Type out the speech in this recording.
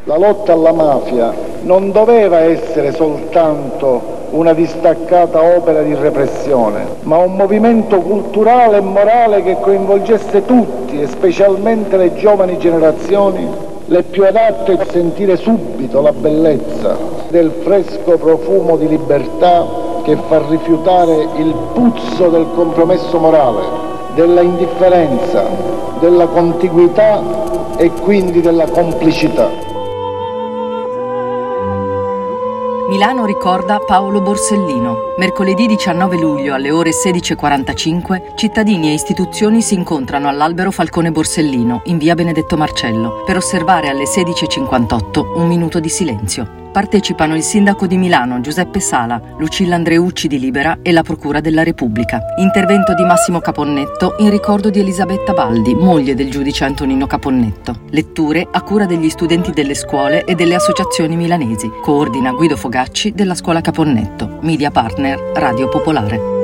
La lotta alla mafia non doveva essere soltanto una distaccata opera di repressione, ma un movimento culturale e morale che coinvolgesse tutti, e specialmente le giovani generazioni, le più adatte a sentire subito la bellezza del fresco profumo di libertà che fa rifiutare il puzzo del compromesso morale, della indifferenza, della contiguità e quindi della complicità. Milano ricorda Paolo Borsellino. Mercoledì 19 luglio alle ore 16:45 cittadini e istituzioni si incontrano all'Albero Falcone Borsellino in via Benedetto Marcello per osservare alle 16:58 un minuto di silenzio. Partecipano il sindaco di Milano Giuseppe Sala, Lucilla Andreucci di Libera e la Procura della Repubblica. Intervento di Massimo Caponnetto in ricordo di Elisabetta Baldi, moglie del giudice Antonino Caponnetto. Letture a cura degli studenti delle scuole e delle associazioni milanesi. Coordina Guido Fogacci della Scuola Caponnetto. Media partner Radio Popolare.